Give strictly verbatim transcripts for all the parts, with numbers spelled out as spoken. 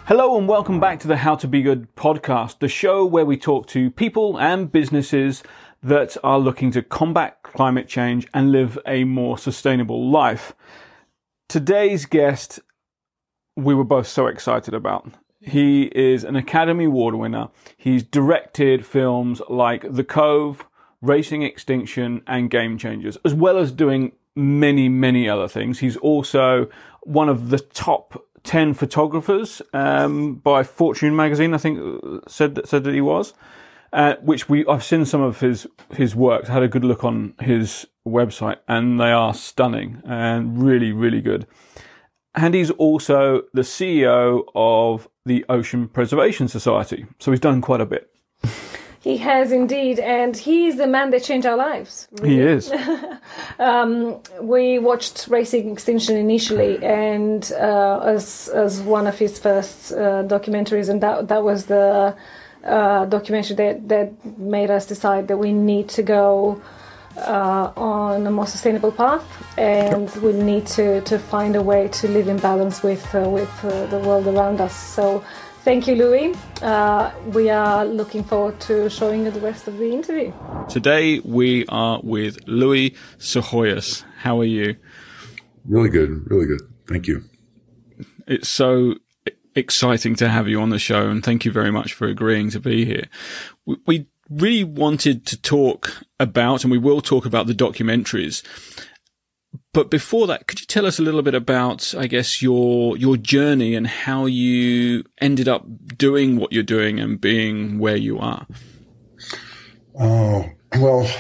Hello and welcome back to the How to Be Good podcast, the show where we talk to people and businesses that are looking to combat climate change and live a more sustainable life. Today's guest, we were both so excited about. He is an Academy Award winner. He's directed films like The Cove, Racing Extinction, and Game Changers, as well as doing many, many other things. He's also one of the top ten photographers um, by Fortune magazine, I think said that, said that he was, uh, which we I've seen some of his his works. I had a good look on his website, and they are stunning and really, really good. And he's also the C E O of the Ocean Preservation Society, so he's done quite a bit. He has indeed, and he is the man that changed our lives. Really. He is. um, we watched Racing Extinction initially, and uh, as as one of his first uh, documentaries, and that that was the uh, documentary that that made us decide that we need to go uh, on a more sustainable path, and we need to to find a way to live in balance with uh, with uh, the world around us. So. Thank you, Louis. Uh, we are looking forward to showing you the rest of the interview. Today we are with Louis Psihoyos. How are you? Really good, really good. Thank you. It's so exciting to have you on the show, and thank you very much for agreeing to be here. We, we really wanted to talk about, and we will talk about the documentaries. But before that, could you tell us a little bit about, I guess, your your journey and how you ended up doing what you're doing and being where you are? Oh, well,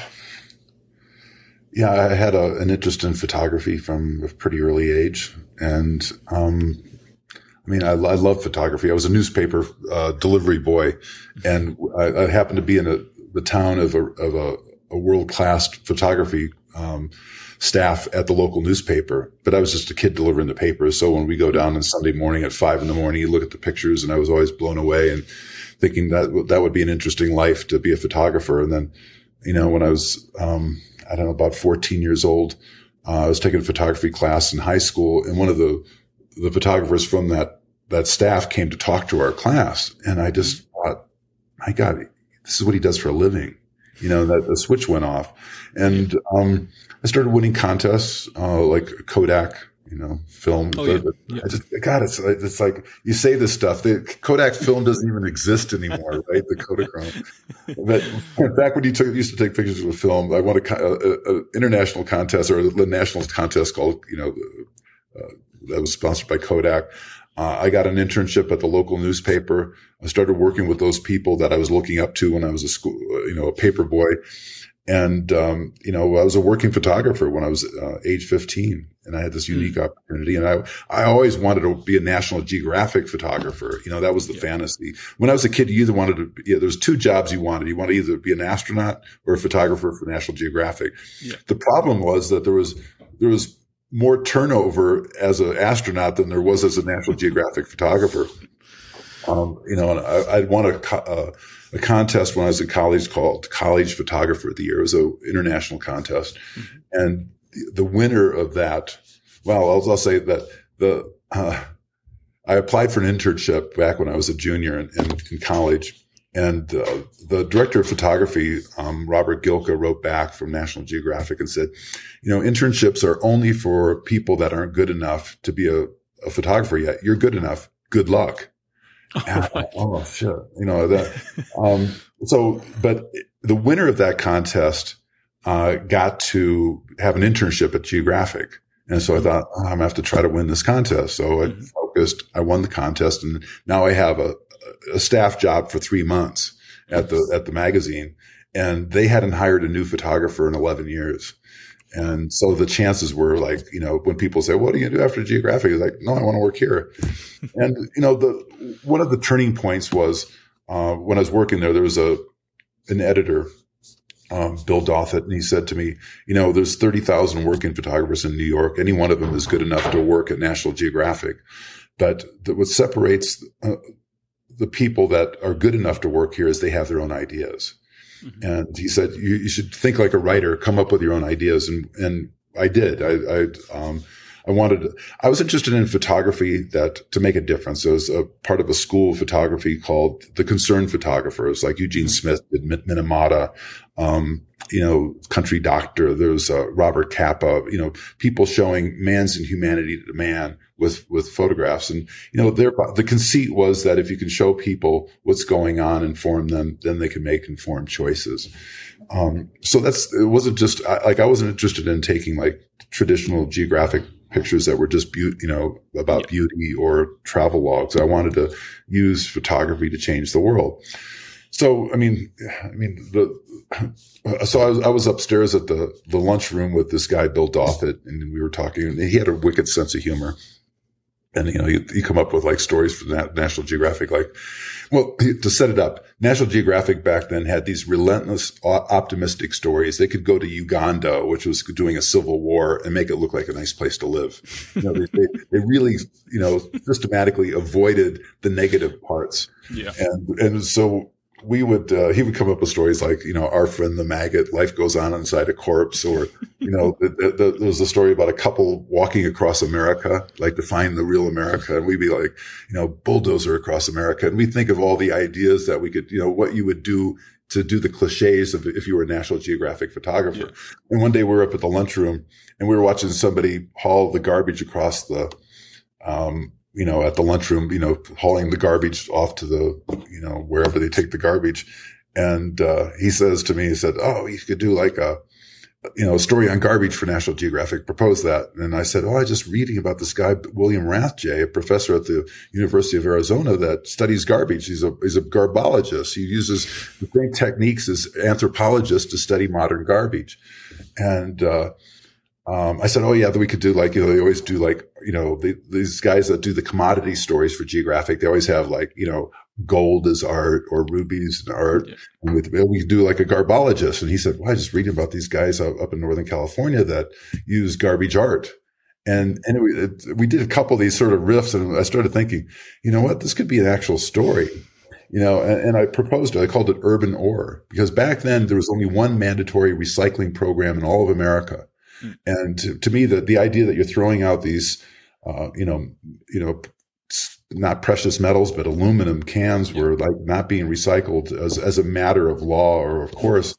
yeah, I had a, an interest in photography from a pretty early age. And, um, I mean, I, I love photography. I was a newspaper uh, delivery boy, and I, I happened to be in a, the town of a, of a, a world-class photography um staff at the local newspaper, but I was just a kid delivering the papers. So when we go down on Sunday morning at five in the morning, you look at the pictures, and I was always blown away and thinking that that would be an interesting life to be a photographer. And then, you know, when I was, um, I don't know, about fourteen years old, uh, I was taking a photography class in high school, and one of the, the photographers from that, that staff came to talk to our class. And I just thought, my God, this is what he does for a living. You know, that the switch went off. And, um, I started winning contests, uh, like Kodak, you know, film. Oh, yeah. I just, God, it's, it's like, you say this stuff. The Kodak film doesn't even exist anymore, right? The Kodachrome. But back when you took, used to take pictures of a film, I won an international contest or a national contest called, you know, uh, that was sponsored by Kodak. Uh, I got an internship at the local newspaper. I started working with those people that I was looking up to when I was a school, you know, a paper boy. And, um, you know, I was a working photographer when I was uh, age fifteen, and I had this unique mm. opportunity. And I, I always wanted to be a National Geographic photographer. You know, that was the yeah. fantasy. When I was a kid, you either wanted to, yeah, there's two jobs you wanted. You wanted to either be an astronaut or a photographer for National Geographic. Yeah. The problem was that there was, there was more turnover as an astronaut than there was as a National Geographic photographer. Um, you know, and I, I'd won a, uh, a contest when I was in college called College Photographer of the Year. It was an international contest. Mm-hmm. And the, the winner of that, well, I'll, I'll say that the, uh, I applied for an internship back when I was a junior in, in, in college. And uh, the director of photography, um, Robert Gilka, wrote back from National Geographic and said, you know, internships are only for people that aren't good enough to be a, a photographer yet. You're good enough. Good luck. Oh, thought, oh shit. You know, that, um, so, but the winner of that contest, uh, got to have an internship at Geographic. And so I thought, oh, I'm going to have to try to win this contest. So I mm-hmm. focused, I won the contest, and now I have a, a staff job for three months at the, at the magazine. And they hadn't hired a new photographer in eleven years. And so the chances were like, you know, when people say, what are you going to do after Geographic? It's like, no, I want to work here. And, you know, the, one of the turning points was, uh, when I was working there, there was a, an editor, um, Bill Dothett, and he said to me, you know, there's thirty thousand working photographers in New York. Any one of them is good enough to work at National Geographic. But the, what separates uh, the people that are good enough to work here is they have their own ideas. Mm-hmm. And he said, you, you should think like a writer, come up with your own ideas. And, and I did. I, I, um, I wanted, to, I was interested in photography that to make a difference. There was a part of a school of photography called the Concerned Photographers, like Eugene Smith did Minamata, um, you know, Country Doctor. There was uh, Robert Capa, you know, people showing man's inhumanity to man with, with photographs. And, you know, their, the conceit was that if you can show people what's going on, inform them, then they can make informed choices. Um, so that's, it wasn't just, I, like, I wasn't interested in taking like traditional geographic pictures that were just, be- you know, about yeah. beauty or travel logs. I wanted to use photography to change the world. So, I mean, I mean, the, so I was, I was upstairs at the, the lunchroom with this guy, Bill Doffett, and we were talking, and he had a wicked sense of humor. And, you know, you, you come up with like stories for Nat- National Geographic, like, well, to set it up, National Geographic back then had these relentless, optimistic stories. They could go to Uganda, which was doing a civil war, and make it look like a nice place to live. You know, they, they, they really, you know, systematically avoided the negative parts. Yeah. And, and so we would, uh, he would come up with stories like, you know, Our Friend the Maggot, life goes on inside a corpse, or, you know, the, the, the, there was a story about a couple walking across America, like to find the real America. And we'd be like, you know, bulldozer across America. And we think of all the ideas that we could, you know, what you would do to do the cliches of if you were a National Geographic photographer. Yeah. And one day we were up at the lunchroom and we were watching somebody haul the garbage across the, um, you know, at the lunchroom, you know, hauling the garbage off to the, you know, wherever they take the garbage. And, uh, he says to me, he said, oh, you could do like a, you know, a story on garbage for National Geographic, propose that. And I said, oh, I was just reading about this guy, William Rathje, a professor at the University of Arizona that studies garbage. He's a, he's a garbologist. He uses the same techniques as anthropologists to study modern garbage. And, uh, Um, I said, oh yeah, that we could do like, you know, they always do like, you know, the, these guys that do the commodity stories for Geographic, they always have like, you know, gold as art or rubies and art. Yeah. And we, we could do like a garbologist. And he said, well, I was just reading about these guys up, up in Northern California that use garbage art. And, and it, it, we did a couple of these sort of riffs, and I started thinking, you know what, this could be an actual story. You know, and, and I proposed it. I called it Urban Ore, because back then there was only one mandatory recycling program in all of America. And to, to me, the, the idea that you're throwing out these, uh, you know, you know, not precious metals, but aluminum cans were like not being recycled as, as a matter of law or of course,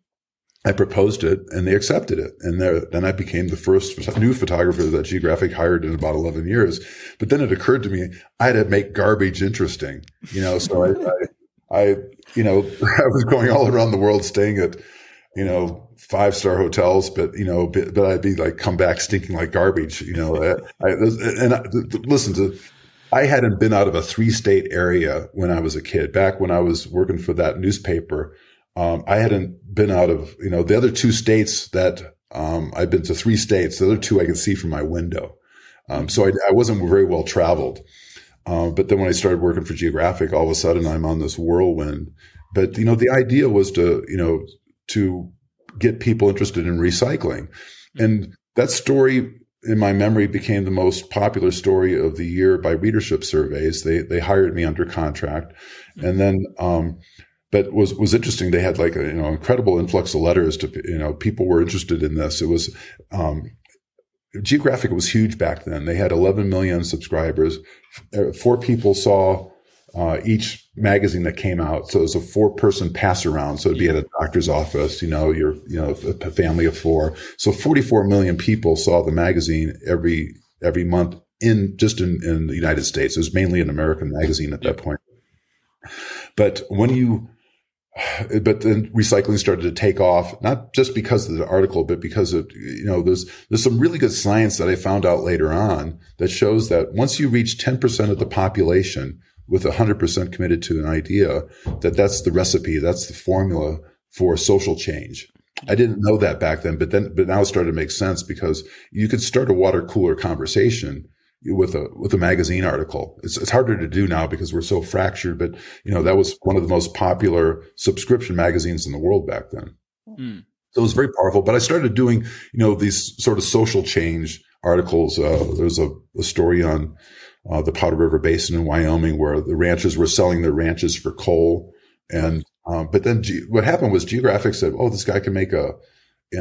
I proposed it and they accepted it. And there, then I became the first new photographer that Geographic hired in about eleven years. But then it occurred to me, I had to make garbage interesting, you know, so I, I, I you know, I was going all around the world staying at, you know, five star hotels, but, you know, but, but I'd be like, come back stinking like garbage, you know, I, I, and I, listen to, I hadn't been out of a three state area when I was a kid. Back when I was working for that newspaper, um, I hadn't been out of, you know, the other two states that, um, I've been to three states. The other two I could see from my window. Um, so I, I wasn't very well traveled. Um, but then when I started working for Geographic, all of a sudden I'm on this whirlwind. But, you know, the idea was to, you know, to get people interested in recycling. And that story in my memory became the most popular story of the year by readership surveys. They, they hired me under contract. And then, um, but was, was interesting. They had like a, you know, incredible influx of letters to, you know, people were interested in this. It was, um, Geographic was huge back then. They had eleven million subscribers. Four people saw Uh, each magazine that came out. So it was a four person pass around. So it'd be at a doctor's office, you know, you're, you know, a family of four. So forty-four million people saw the magazine every, every month in just in, in the United States. It was mainly an American magazine at that point. But when you, but then recycling started to take off, not just because of the article, but because of, you know, there's, there's some really good science that I found out later on that shows that once you reach ten percent of the population with one hundred percent committed to an idea, that that's the recipe, that's the formula for social change. I didn't know that back then, but then, but now it started to make sense because you could start a water cooler conversation with a, with a magazine article. It's, it's harder to do now because we're so fractured, but you know, that was one of the most popular subscription magazines in the world back then. Mm. So it was very powerful, but I started doing, you know, these sort of social change articles. Uh, there was a, a story on, uh, the Powder River Basin in Wyoming where the ranchers were selling their ranches for coal. And, um, but then Ge- what happened was Geographic said, oh, this guy can make a, you know,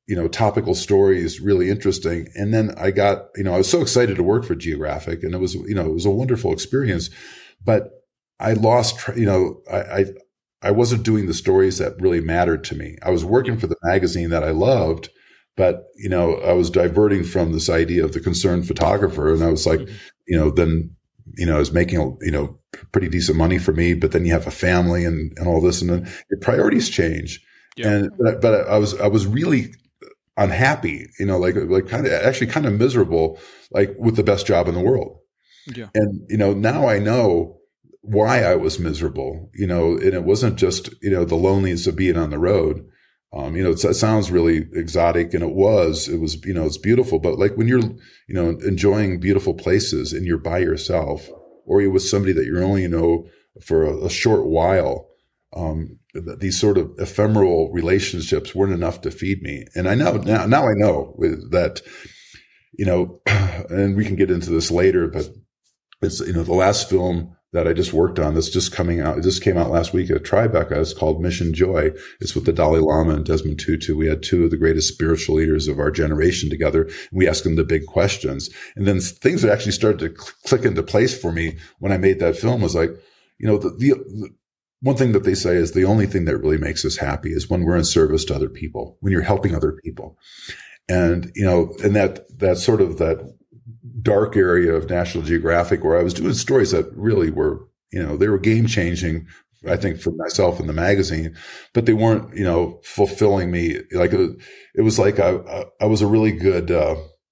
you know, topical stories really interesting. And then I got, you know, I was so excited to work for Geographic, and it was, you know, it was a wonderful experience, but I lost, you know, I, I, I wasn't doing the stories that really mattered to me. I was working for the magazine that I loved, but, you know, I was diverting from this idea of the concerned photographer. And I was like, you know, then, you know, I was making, you know, pretty decent money for me, but then you have a family and, and all this, and then your priorities change. Yeah. And, but, but I was, I was really unhappy, you know, like, like kind of actually kind of miserable, like with the best job in the world. Yeah. And, you know, now I know why I was miserable, you know, and it wasn't just, you know, the loneliness of being on the road. Um, you know, it's, it sounds really exotic, and it was, it was, you know, it's beautiful, but like when you're, you know, enjoying beautiful places and you're by yourself, or you're with somebody that you're only, you know, for a, a short while, um, these sort of ephemeral relationships weren't enough to feed me. And I know now, now I know that, you know, and we can get into this later, but it's, you know, the last film that I just worked on that's just coming out, it just came out last week at Tribeca. It's called Mission Joy. It's with the Dalai Lama and Desmond Tutu. We had two of the greatest spiritual leaders of our generation together, and we asked them the big questions. And then things that actually started to cl- click into place for me when I made that film was like, you know, the, the, the one thing that they say is the only thing that really makes us happy is when we're in service to other people, when you're helping other people. And, you know, and that, that sort of that dark area of National Geographic where I was doing stories that really were, you know, they were game changing, I think, for myself and the magazine, but they weren't, you know, fulfilling me. Like it, it was like I, I was a really good, uh,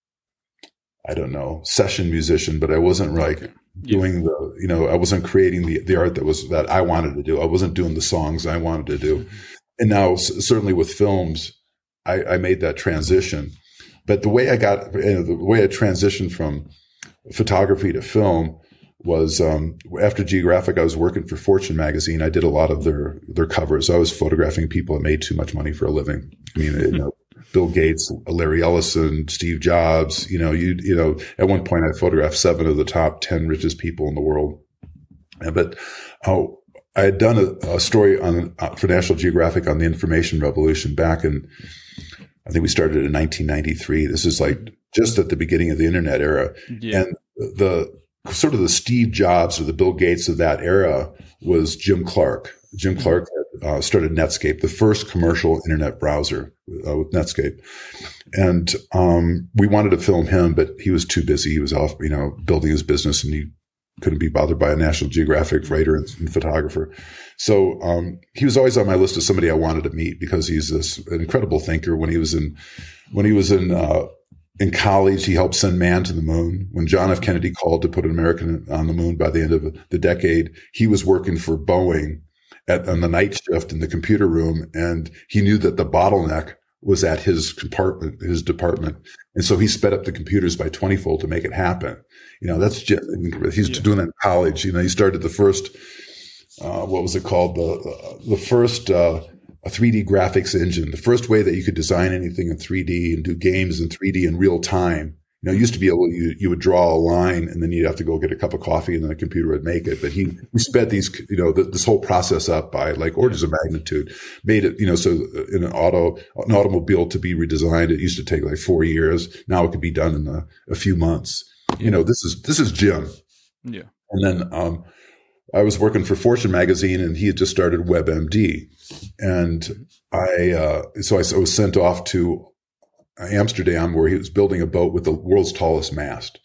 I don't know, session musician, but I wasn't like okay. doing yeah. the, you know, I wasn't creating the, the art that was, that I wanted to do. I wasn't doing the songs I wanted to do. Mm-hmm. And now s- certainly with films, I, I made that transition. But the way I got, you know, the way I transitioned from photography to film was um, after Geographic, I was working for Fortune magazine. I did a lot of their their covers. I was photographing people that made too much money for a living. I mean, you know, Bill Gates, Larry Ellison, Steve Jobs. You know, you you know, at one point I photographed seven of the top ten richest people in the world. But oh, I had done a, a story on uh, for National Geographic on the information revolution back in, I think we started in nineteen ninety-three. This is like just at the beginning of the internet era. Yeah. And the sort of the Steve Jobs or the Bill Gates of that era was Jim Clark. Jim Clark had uh, started Netscape, the first commercial internet browser uh, with Netscape. And um, we wanted to film him, but he was too busy. He was off, you know, building his business, and he couldn't be bothered by a National Geographic writer and, and photographer. So um, he was always on my list of somebody I wanted to meet because he's this incredible thinker. When he was in, when he was in uh, in college, he helped send man to the moon. When John F. Kennedy called to put an American on the moon by the end of the decade, he was working for Boeing at on the night shift in the computer room, and he knew that the bottleneck was at his compartment, his department. And so he sped up the computers by twenty fold to make it happen. You know, that's just, he's yeah. doing that in college. You know, he started the first, uh, what was it called? The, the first, uh, a three D graphics engine, the first way that you could design anything in three D and do games in three D in real time. You know, it used to be able, you, you would draw a line and then you'd have to go get a cup of coffee and then the computer would make it. But he, he sped these, you know, the, this whole process up by like orders of magnitude, made it, you know, so in an auto, an automobile to be redesigned, it used to take like four years. Now it could be done in a, a few months. You know, this is, this is Jim. Yeah. And then, um, I was working for Fortune magazine and he had just started WebMD. And I, uh, so I was sent off to Amsterdam where he was building a boat with the world's tallest mast.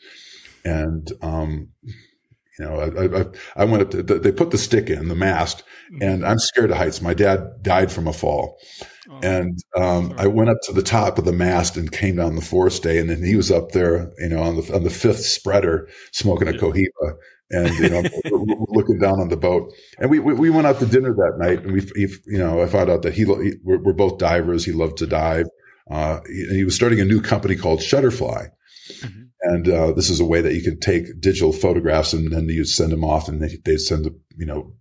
And, um, you know, I, I, I went up to, they put the stick in the mast and I'm scared of heights. My dad died from a fall. Oh, and, um, I went up to the top of the mast and came down the forestay, and then he was up there, you know, on the, on the fifth spreader smoking a yeah. Cohiba. And, you know, we're looking down on the boat, and we, we, we went out to dinner that night, and we, he, you know, I found out that he, he we're, we're both divers. He loved to dive. Uh, he, he was starting a new company called Shutterfly. Mm-hmm. And, uh, this is a way that you can take digital photographs and then you send them off, and they, they send the, you know,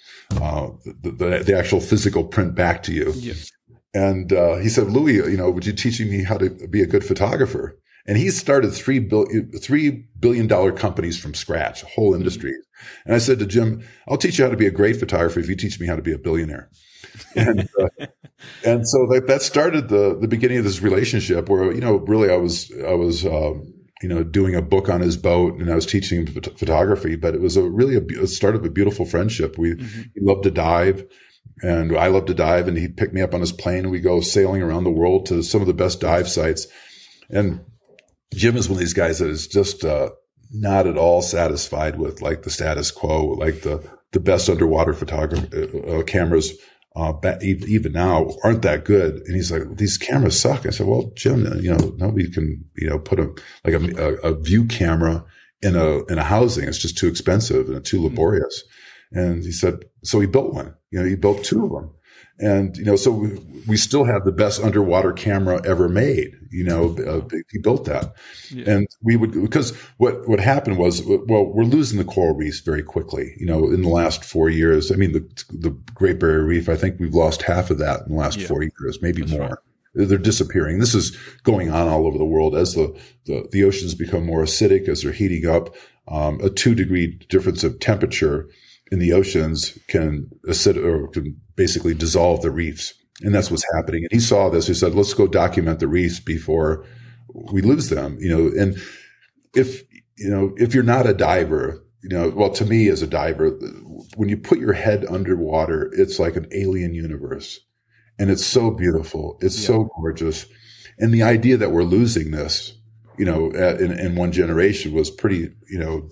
uh, the, the, the actual physical print back to you. Yeah. And, uh, he said, Louis, you know, would you teach me how to be a good photographer? And he started three billion, three billion dollar companies from scratch, whole industries. And I said to Jim, I'll teach you how to be a great photographer if you teach me how to be a billionaire. And, uh, And so that, that started the, the beginning of this relationship where, you know, really I was, I was, um, you know, doing a book on his boat and I was teaching him phot- photography, but it was a really a, a start of a beautiful friendship. We, mm-hmm. he loved to dive and I loved to dive, and he'd pick me up on his plane and we go sailing around the world to some of the best dive sites. And Jim is one of these guys that is just, uh, not at all satisfied with like the status quo, like the, the best underwater photography uh, cameras. Uh, even now aren't that good. And he's like, these cameras suck. I said, well, Jim, you know, nobody can, you know, put a, like a, a, a view camera in a, in a housing. It's just too expensive and too laborious. And he said, so he built one, you know, he built two of them. And, you know, so we, we still have the best underwater camera ever made, you know, uh, he built that. Yeah. And we would, because what, what happened was, well, we're losing the coral reefs very quickly, you know, in the last four years. I mean, the, the Great Barrier Reef, I think we've lost half of that in the last yeah. four years, maybe That's more. Right. They're disappearing. This is going on all over the world as the, the, the oceans become more acidic, as they're heating up. Um, a two degree difference of temperature in the oceans can acid or can basically dissolve the reefs. And that's what's happening. And he saw this. He said, let's go document the reefs before we lose them, you know. And if, you know, if you're not a diver, you know, well, to me as a diver, when you put your head underwater, it's like an alien universe. And it's so beautiful. It's yeah. so gorgeous. And the idea that we're losing this, you know, in, in one generation was pretty, you know,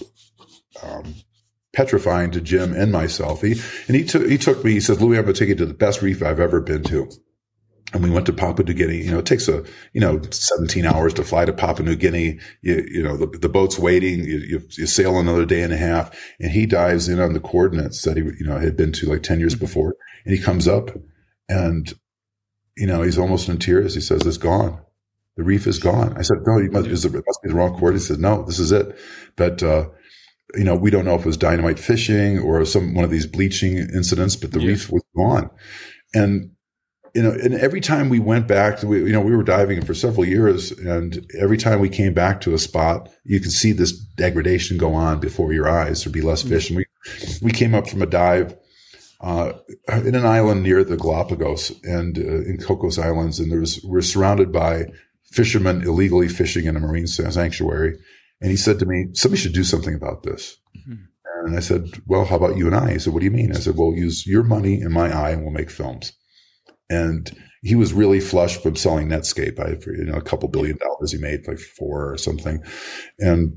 um, petrifying to Jim and myself. He, and he took, he took me, he said, Louis, I'm going to take you to the best reef I've ever been to. And we went to Papua New Guinea. You know, it takes a, you know, seventeen hours to fly to Papua New Guinea. You, you know, the, the boat's waiting. You, you, you sail another day and a half, and he dives in on the coordinates that he, you know, had been to like ten years before. And he comes up and, you know, he's almost in tears. He says, it's gone. The reef is gone. I said, no, you must, is it, it must be the wrong coordinates. He said, no, this is it. But, uh, you know, we don't know if it was dynamite fishing or some, one of these bleaching incidents, but the yeah. reef was gone. And, you know, and every time we went back to, we, you know, we were diving for several years, and every time we came back to a spot, you could see this degradation go on before your eyes. There'd be less fish. And we, we came up from a dive, uh, in an island near the Galapagos and, uh, in Cocos Islands. And there was, we're surrounded by fishermen illegally fishing in a marine sanctuary. And he said to me, somebody should do something about this. Mm-hmm. And I said, well, how about you and I? He said, what do you mean? I said, well, use your money and my eye and we'll make films. And he was really flush from selling Netscape. I, you know, a couple billion dollars he made, like four or something. And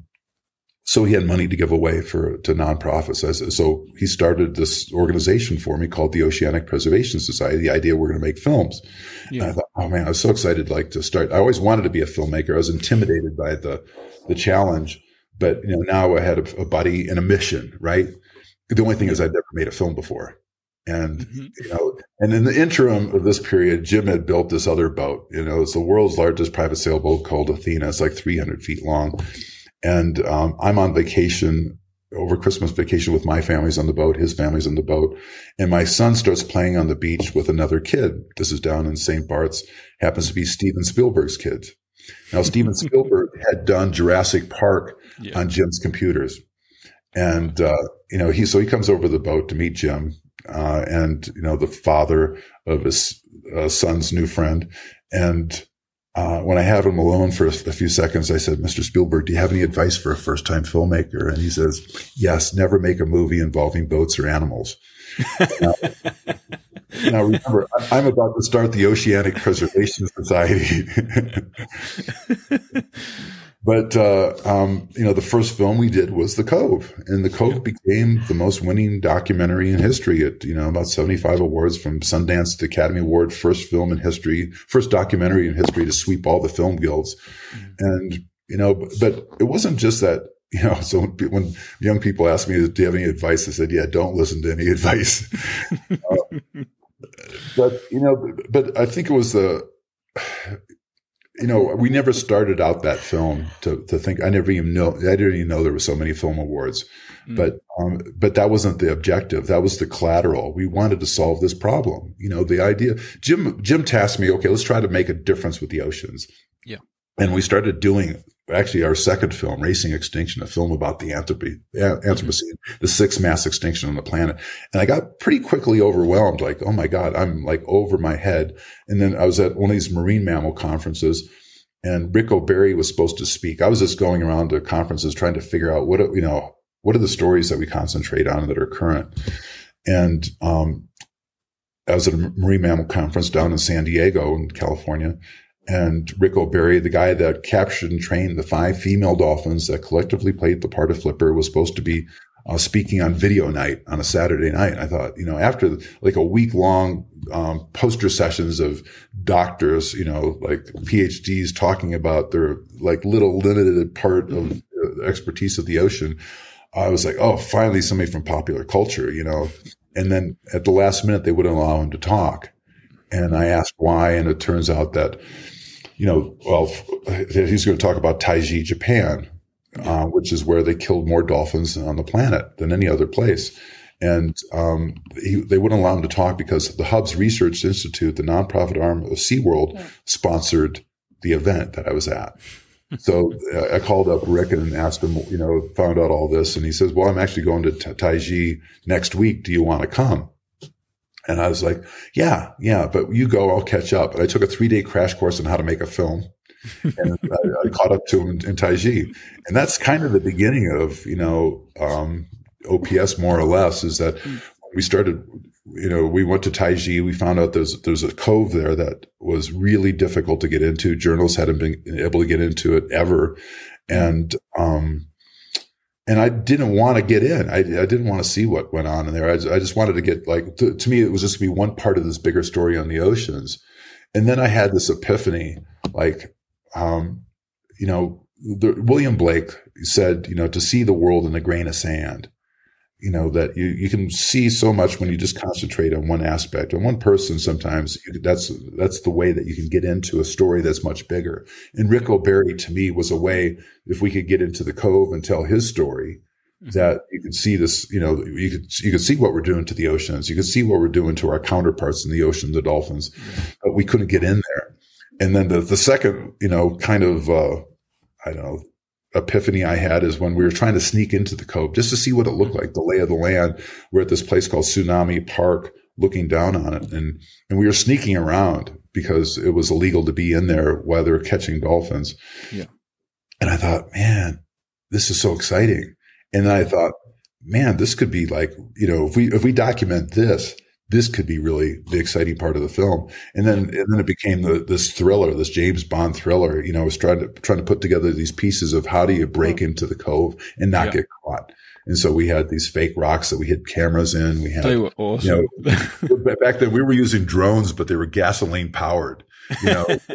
so he had money to give away for, to nonprofits. So he started this organization for me called the Oceanic Preservation Society. The idea we're going to make films. Yeah. And I thought, oh man, I was so excited, like to start. I always wanted to be a filmmaker. I was intimidated by the, the challenge, but you know, now I had a, a buddy and a mission, right? The only thing is I'd never made a film before. And, mm-hmm. you know, and in the interim of this period, Jim had built this other boat. You know, it's the world's largest private sailboat called Athena. It's like three hundred feet long. And, um, I'm on vacation over Christmas vacation with my family's on the boat. His family's on the boat. And my son starts playing on the beach with another kid. This is down in Saint Bart's, happens to be Steven Spielberg's kids. Now, Steven Spielberg had done Jurassic Park yeah. on Jim's computers. And, uh, you know, he, so he comes over the boat to meet Jim, uh, and, you know, the father of his uh, son's new friend. And, uh, when I have him alone for a, a few seconds, I said, Mister Spielberg, do you have any advice for a first time filmmaker? And he says, yes, never make a movie involving boats or animals. now, now remember, I'm about to start the Oceanic Preservation Society. But, uh, um, you know, the first film we did was The Cove, and The Cove became the most winning documentary in history. It, you know, about seventy-five awards from Sundance to Academy Award, first film in history, first documentary in history to sweep all the film guilds. Mm-hmm. And, you know, but, but it wasn't just that, you know, so when young people ask me, do you have any advice? I said, yeah, don't listen to any advice. uh, but, you know, but I think it was the, you know, we never started out that film to, to think, I never even know, I didn't even know there were so many film awards, mm. but, um, but that wasn't the objective. That was the collateral. We wanted to solve this problem. You know, the idea, Jim, Jim tasked me, okay, let's try to make a difference with the oceans. Yeah. And we started doing actually our second film, Racing Extinction, a film about the Anthropy, Anthropocene, the sixth mass extinction on the planet. And I got pretty quickly overwhelmed, like, oh my God, I'm like over my head. And then I was at one of these marine mammal conferences, and Rick O'Barry was supposed to speak. I was just going around to conferences trying to figure out what, you know, what are the stories that we concentrate on that are current. And um, I was at a marine mammal conference down in San Diego in California. And Rick O'Barry, the guy that captured and trained the five female dolphins that collectively played the part of Flipper, was supposed to be uh, speaking on video night on a Saturday night. And I thought, you know, after like a week long um, poster sessions of doctors, you know, like P H Ds talking about their like little limited part of uh, expertise of the ocean, I was like, oh, finally somebody from popular culture, you know. And then at the last minute, they wouldn't allow him to talk. And I asked why, and it turns out that, you know, well, he's going to talk about Taiji, Japan, uh, which is where they killed more dolphins on the planet than any other place. And um, he, they wouldn't allow him to talk because the Hubs Research Institute, the nonprofit arm of SeaWorld, yeah. sponsored the event that I was at. So uh, I called up Rick and asked him, you know, found out all this. And he says, well, I'm actually going to T- Taiji next week. Do you want to come? And I was like, yeah, yeah, but you go, I'll catch up. And I took a three day crash course on how to make a film. And I, I caught up to him in, in Taiji. And that's kind of the beginning of, you know, um, O P S more or less, is that we started, you know, we went to Taiji. We found out there's, there's a cove there that was really difficult to get into. Journalists hadn't been able to get into it ever. And, um, And I didn't want to get in. I, I didn't want to see what went on in there. I, I just wanted to get like, to, to me, it was just going to be one part of this bigger story on the oceans. And then I had this epiphany, like, um, you know, the, William Blake said, you know, to see the world in a grain of sand, you know, that you, you can see so much when you just concentrate on one aspect. And one person, sometimes that's, that's the way that you can get into a story that's much bigger. And Rick O'Barry, to me, was a way, if we could get into the cove and tell his story, mm-hmm. that you could see this, you know, you could, you could see what we're doing to the oceans. You could see what we're doing to our counterparts in the ocean, the dolphins, yeah. but we couldn't get in there. And then the, the second, you know, kind of, uh, I don't know, epiphany I had is when we were trying to sneak into the cove just to see what it looked like, the lay of the land. We're at this place called Tsunami Park looking down on it. And, and we were sneaking around because it was illegal to be in there while they're catching dolphins. Yeah. And I thought, man, this is so exciting. And then I thought, man, this could be like, you know, if we, if we document this, this could be really the exciting part of the film. And then, and then it became the, this thriller, this James Bond thriller, you know, I was trying to, trying to put together these pieces of how do you break into the cove and not yeah. get caught. And so we had these fake rocks that we hid cameras in. We had, they were awesome. You know, back then we were using drones, but they were gasoline powered. You know, uh,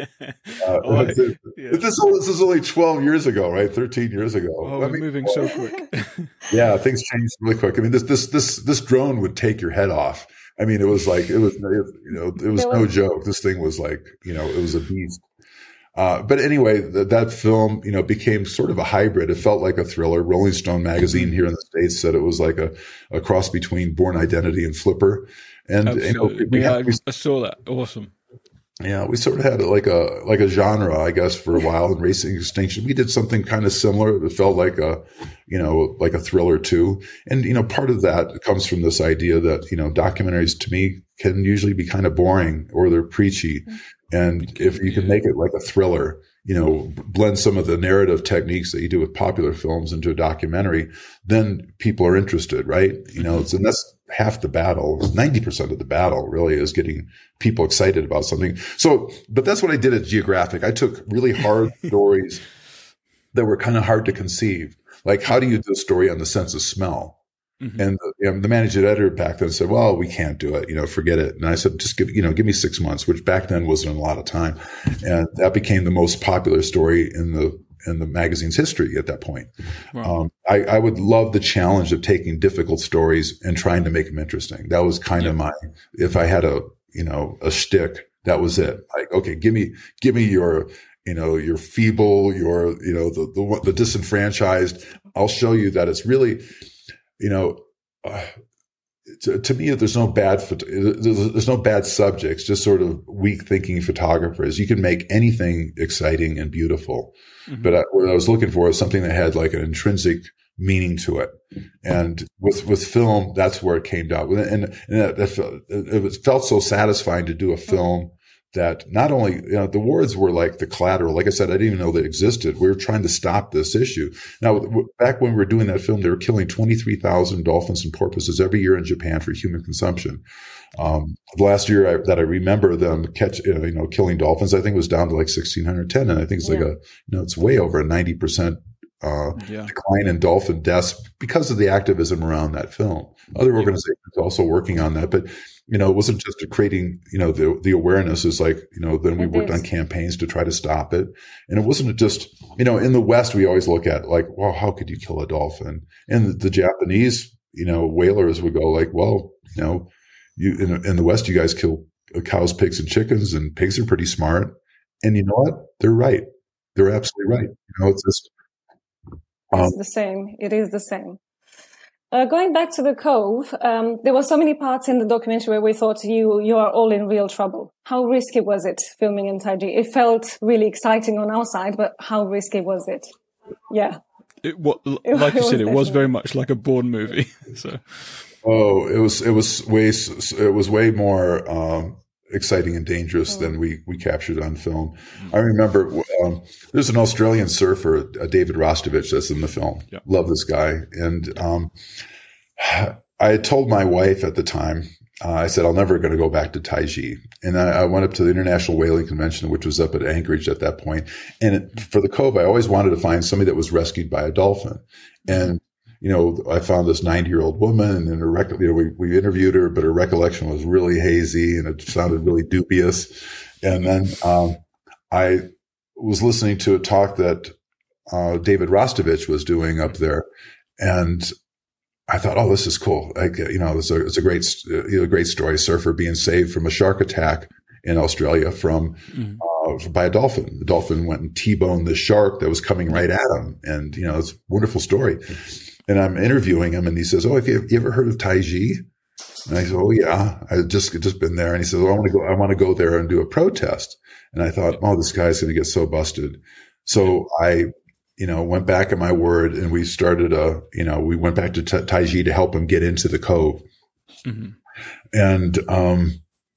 oh, this, yeah. this, this is only twelve years ago, right? thirteen years ago. Oh, we're I mean, moving well, so quick. Yeah, things changed really quick. I mean, this, this, this, this drone would take your head off. I mean, it was like, it was, you know, it was no joke. This thing was like, you know, it was a beast. Uh, but anyway, th- that film, you know, became sort of a hybrid. It felt like a thriller. Rolling Stone magazine here in the States said it was like a, a cross between Born Identity and Flipper. And, you know, we yeah, had, we, I saw that. Awesome. Yeah, we sort of had like a like a genre, I guess, for a while in Racing Extinction. We did something kind of similar. It felt like a, you know, like a thriller too. And, you know, part of that comes from this idea that, you know, documentaries to me can usually be kind of boring or they're preachy. And if you can make it like a thriller, you know, blend some of the narrative techniques that you do with popular films into a documentary, then people are interested, right? You know, and that's half the battle. ninety percent of the battle really is getting people excited about something. So, but that's what I did at Geographic. I took really hard stories that were kind of hard to conceive. Like, how do you do a story on the sense of smell? Mm-hmm. And the, you know, the managing editor back then said, well, we can't do it, you know, forget it. And I said, just give, you know, give me six months, which back then wasn't a lot of time. And that became the most popular story in the, in the magazine's history at that point. Wow. Um, I, I would love the challenge of taking difficult stories and trying to make them interesting. That was kind yeah. of my, if I had a, you know, a shtick, that was it. Like, okay, give me, give me your, you know, your feeble, your, you know, the, the, the disenfranchised. I'll show you that it's really, you know, uh, to, to me, there's no bad, there's no bad subjects, just sort of weak thinking photographers. You can make anything exciting and beautiful. Mm-hmm. But I, what I was looking for is something that had like an intrinsic meaning to it. And with, with film, that's where it came out. And, and it, it, felt, it felt so satisfying to do a film that not only, you know, the words were like the collateral. Like I said, I didn't even know they existed. We were trying to stop this issue. Now, w- back when we were doing that film, they were killing twenty-three thousand dolphins and porpoises every year in Japan for human consumption. Um, the last year I, that I remember them catch, you know, you know, killing dolphins, I think it was down to like sixteen ten. And I think it's yeah. like a, you know, it's way over a ninety percent uh, yeah. decline in dolphin deaths because of the activism around that film. Other organizations are also working on that, but you know, it wasn't just creating, you know, the, the awareness is like, you know, then we it worked is. on campaigns to try to stop it. And it wasn't just, you know, in the West, we always look at like, well, how could you kill a dolphin? And the, the Japanese, you know, whalers would go like, well, you know, you, in, in the West, you guys kill cows, pigs, and chickens, and pigs are pretty smart. And you know what? They're right. They're absolutely right. You know, it's just, um, it's the same. It is the same. Uh, going back to the Cove, um, there were so many parts in the documentary where we thought you you are all in real trouble. How risky was it filming in Taiji? It felt really exciting on our side, but how risky was it? Yeah. It, what, like you said, it was very much like a Bourne movie. So, oh, it was it was way it was way more um, exciting and dangerous mm. than we we captured on film. Mm. I remember um, there's an Australian surfer, uh, David Rostovich, that's in the film. Yep. Love this guy. And um, I had told my wife at the time, uh, I said, I'm never going to go back to Taiji. And I, I went up to the International Whaling Convention, which was up at Anchorage at that point. And it, for the Cove, I always wanted to find somebody that was rescued by a dolphin. And you know, I found this ninety-year-old woman, and her rec- you know, we, we interviewed her, but her recollection was really hazy, and it sounded really dubious. And then um, I was listening to a talk that uh, David Rostovich was doing up there, and I thought, oh, this is cool. Like, you know, it's a, it's a great, you know, great story. Surfer being saved from a shark attack in Australia from mm-hmm. uh, by a dolphin. The dolphin went and T-boned the shark that was coming right at him, and you know, it's a wonderful story. And I'm interviewing him, and he says, "Oh, have you, you ever heard of Taiji?" And I said, "Oh, yeah, I just just been there." And he says, "Well, I want to go. I want to go there and do a protest." And I thought, "Oh, this guy's going to get so busted." So I, you know, went back at my word, and we started a, you know, we went back to t- Taiji to help him get into the Cove. Mm-hmm. And um,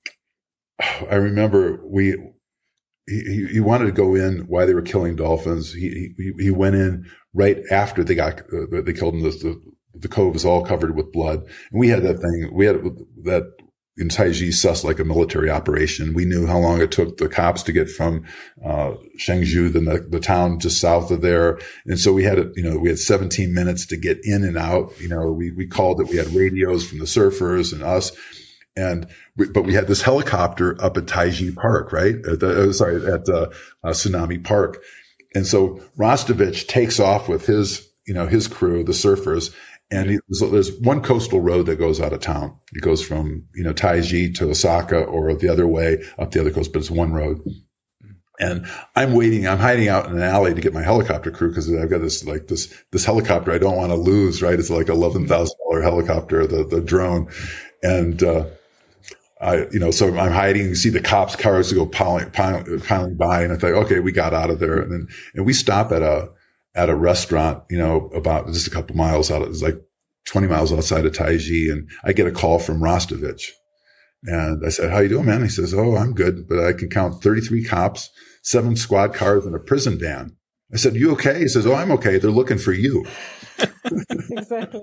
I remember we. He, he wanted to go in while they were killing dolphins. He he, he went in right after they got uh, they killed him. The, the the Cove is all covered with blood, and we had that thing. We had that in Taiji sussed like a military operation. We knew how long it took the cops to get from uh Shenzhou, the the town just south of there, and so we had you know we had seventeen minutes to get in and out. You know, we we called it. We had radios from the surfers and us. And, but we had this helicopter up at Taiji Park, right? At the, uh, sorry, at uh, uh, Tsunami Park. And so Rostovich takes off with his, you know, his crew, the surfers. And he, so there's one coastal road that goes out of town. It goes from, you know, Taiji to Osaka or the other way up the other coast, but it's one road. And I'm waiting, I'm hiding out in an alley to get my helicopter crew because I've got this, like this, this helicopter I don't want to lose, right? It's like eleven thousand dollars helicopter, the, the drone. And, uh, I, you know, so I'm hiding. You see the cops' cars go piling, piling, piling by, and I thought, okay, we got out of there. And then, and we stop at a, at a restaurant, you know, about just a couple miles out of, it's like twenty miles outside of Taiji. And I get a call from Rostovich. And I said, how you doing, man? He says, oh, I'm good, but I can count thirty-three cops, seven squad cars, and a prison van. I said, you okay? He says, oh, I'm okay. They're looking for you. Exactly.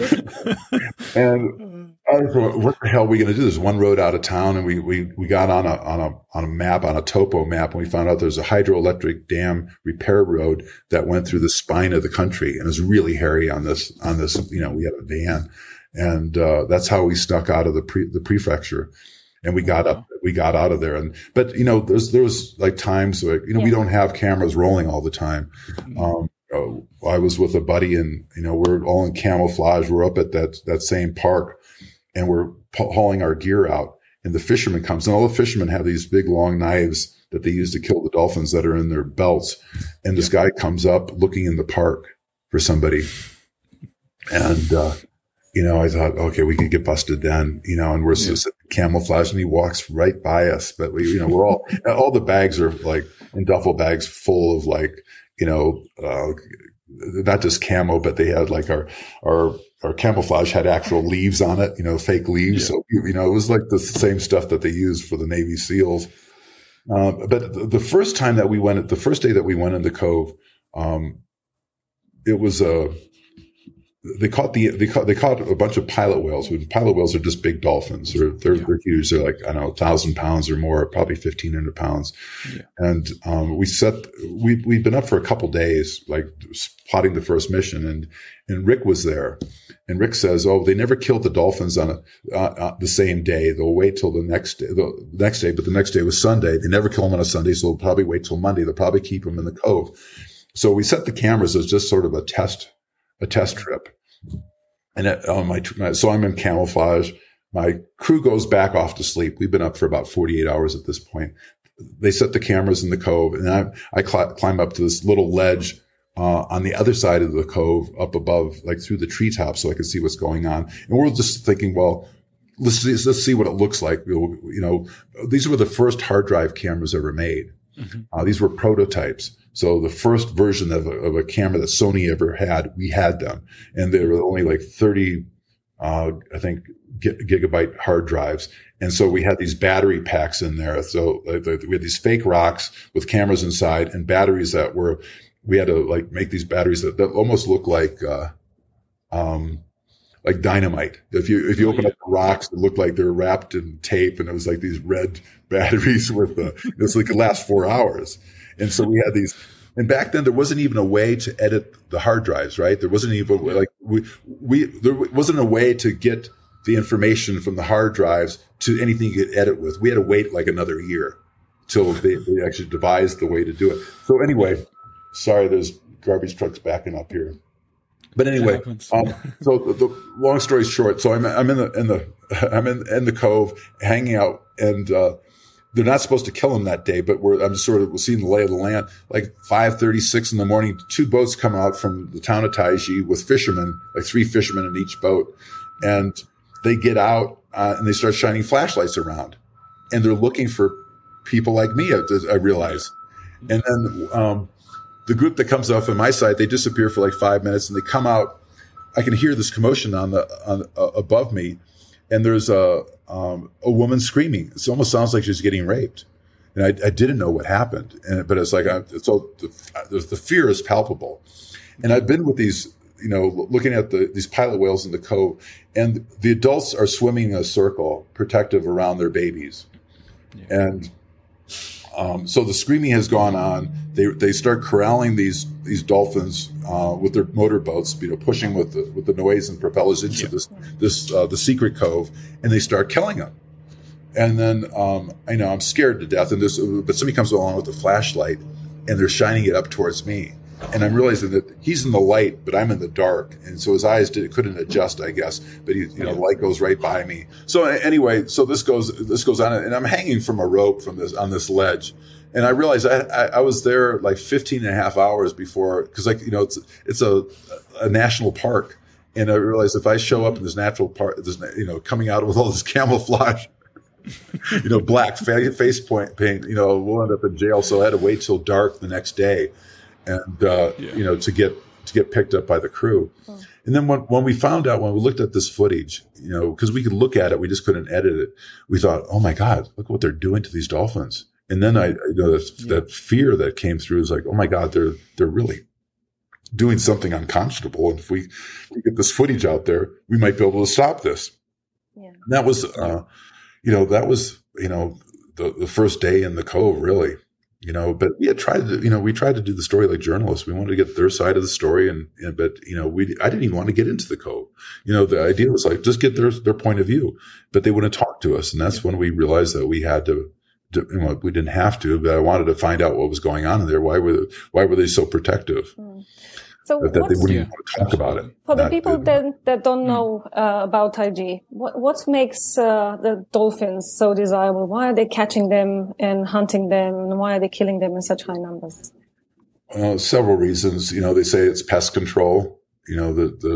And I thought, what the hell are we going to do? There's one road out of town, and we we we got on a on a on a map, on a topo map, and we found out there's a hydroelectric dam repair road that went through the spine of the country, and it was really hairy on this on this. You know, we had a van, and uh, that's how we snuck out of the pre, the prefecture, and we got up, we got out of there. And but you know, there's there was like times where you know yeah. we don't have cameras rolling all the time. Um, uh, I was with a buddy, and you know we're all in camouflage. We're up at that that same park, and we're hauling our gear out. And the fisherman comes, and all the fishermen have these big long knives that they use to kill the dolphins that are in their belts. And this guy comes up looking in the park for somebody, and uh, you know, I thought, okay, we could get busted then, you know, and we're yeah. just camouflage, and he walks right by us. But we, you know, we're all, all the bags are like in duffel bags full of like, you know, uh, not just camo, but they had like our, our, our camouflage had actual leaves on it, you know, fake leaves. Yeah. So, you know, it was like the same stuff that they used for the Navy SEALs. Um, but the first time that we went, the first day that we went in the cove, um, it was a, uh, they caught the, they caught, they caught a bunch of pilot whales. Pilot whales are just big dolphins. They're, they're, yeah. they're huge. They're like, I don't know, a thousand pounds or more, probably fifteen hundred pounds. Yeah. And, um, we set, we, we'd been up for a couple days, like plotting the first mission, and, and Rick was there. And Rick says, oh, they never killed the dolphins on a, uh, uh, the same day. They'll wait till the next day, the next day, but the next day was Sunday. They never kill them on a Sunday. So they'll probably wait till Monday. They'll probably keep them in the cove. So we set the cameras as just sort of a test, a test trip. And it, um, my, my, so I'm in camouflage. My crew goes back off to sleep. We've been up for about forty-eight hours at this point. They set the cameras in the cove, and I, I cl- climb up to this little ledge uh, on the other side of the cove, up above, like through the treetops, so I can see what's going on. And we're just thinking, well, let's see, let's see what it looks like. We'll, you know, these were the first hard drive cameras ever made. Mm-hmm. Uh, these were prototypes. So the first version of a, of a camera that Sony ever had, we had them. And they were only like thirty, uh, I think, gigabyte hard drives. And so we had these battery packs in there. So uh, we had these fake rocks with cameras inside and batteries that were, we had to like make these batteries that, that almost look like, uh, um, like dynamite. If you, if you open up the rocks, it looked like they were wrapped in tape, and it was like these red batteries with the, it was like, it could last four hours. And so we had these, and back then there wasn't even a way to edit the hard drives, right? There wasn't even like, we, we, there wasn't a way to get the information from the hard drives to anything you could edit with. We had to wait like another year till they, they actually devised the way to do it. So anyway, sorry, there's garbage trucks backing up here. But anyway, um, so the, the long story short, so I'm, I'm in the, in the, I'm in, in the cove hanging out, and, uh, they're not supposed to kill him that day, but we're, I'm sort of seeing the lay of the land. Like five thirty-six in the morning, two boats come out from the town of Taiji with fishermen, like three fishermen in each boat. And they get out, uh, and they start shining flashlights around, and they're looking for people like me, I, I realize. And then, um, the group that comes off on my side, they disappear for like five minutes, and they come out. I can hear this commotion on the, on, uh, above me. And there's a, um, a woman screaming. It almost sounds like she's getting raped. And I, I didn't know what happened. And, but it's like, I, so the, the fear is palpable. And I've been with these, you know, looking at the, these pilot whales in the cove, and the adults are swimming in a circle protective around their babies. Yeah. And, um, so the screaming has gone on. They, they start corralling these, these dolphins, uh, with their motorboats, you know, pushing with the, with the noise and propellers into yeah. this, this, uh, the secret cove, and they start killing them. And then, um, I know I'm scared to death, and this, but somebody comes along with a flashlight, and they're shining it up towards me. And I'm realizing that he's in the light, but I'm in the dark. And so his eyes did, couldn't adjust, I guess, but he, you know, the light goes right by me. So anyway, so this goes, this goes on, and I'm hanging from a rope from this, on this ledge. And I realized I, I, I was there like fifteen and a half hours before, cause like, you know, it's, it's a, a national park. And I realized if I show up in this natural park, this, you know, coming out with all this camouflage, you know, black face point paint, you know, we'll end up in jail. So I had to wait till dark the next day. And, uh, yeah. you know, to get, to get picked up by the crew. Oh. And then when, when we found out, when we looked at this footage, you know, cause we could look at it, we just couldn't edit it. We thought, oh my God, look what they're doing to these dolphins. And then I, you know, that, yeah. that fear that came through is like, oh my God, they're, they're really doing something unconscionable. And if we, if we get this footage out there, we might be able to stop this. Yeah. And that was, uh, you know, that was, you know, the, the first day in the cove, really. You know, but we had tried to, you know, we tried to do the story like journalists. We wanted to get their side of the story. And, and, but, you know, we, I didn't even want to get into the cove. You know, the idea was like, just get their, their point of view, but they wouldn't talk to us. And that's when we realized that we had to, to, you know, we didn't have to, but I wanted to find out what was going on in there. Why were, why were they so protective? Mm. So that, that they wouldn't yeah. even want to talk about it. For the people that, that don't know uh, about Taiji, what, what makes uh, the dolphins so desirable? Why are they catching them and hunting them? And why are they killing them in such high numbers? Uh, several reasons. You know, they say it's pest control. You know, the, the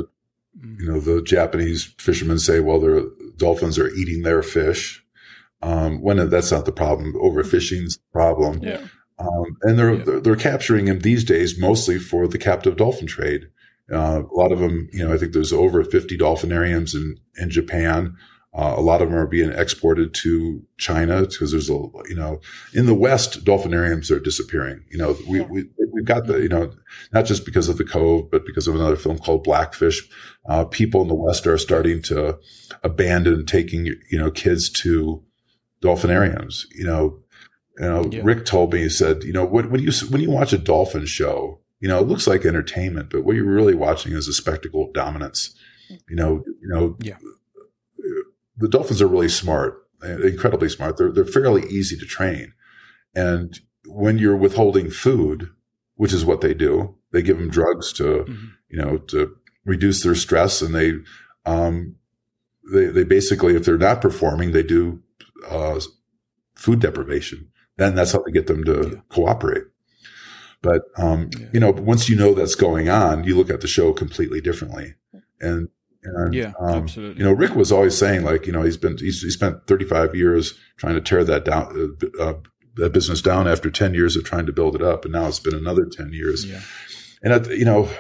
you know, the Japanese fishermen say, well, their dolphins are eating their fish. Um, when that's not the problem. Overfishing is the problem. Yeah. Um, and they're, yeah. they're, they're capturing them these days mostly for the captive dolphin trade. Uh, a lot of them, you know, I think there's over fifty dolphinariums in, in Japan. Uh, a lot of them are being exported to China because there's a, you know, in the West, dolphinariums are disappearing. You know, we, yeah. we, we've got the, you know, not just because of the Cove, but because of another film called Blackfish. Uh, people in the West are starting to abandon taking, you know, kids to dolphinariums. You know, you know, yeah. Rick told me, he said, you know, when, when you, when you watch a dolphin show, you know, it looks like entertainment, but what you're really watching is a spectacle of dominance. You know, you know, yeah. the dolphins are really smart, incredibly smart. They're, they're fairly easy to train. And when you're withholding food, which is what they do, they give them drugs to, mm-hmm. you know, to reduce their stress. And they, um, they, they basically, if they're not performing, they do, uh, food deprivation. Then that's how they get them to yeah. cooperate. But, um, yeah. you know, once you know that's going on, you look at the show completely differently. And, and, yeah, um, absolutely. You know, Rick was always saying, like, you know, he's been, he's, he spent thirty-five years trying to tear that down, uh, uh, that business down after ten years of trying to build it up. And now it's been another ten years. Yeah. And, at, you know,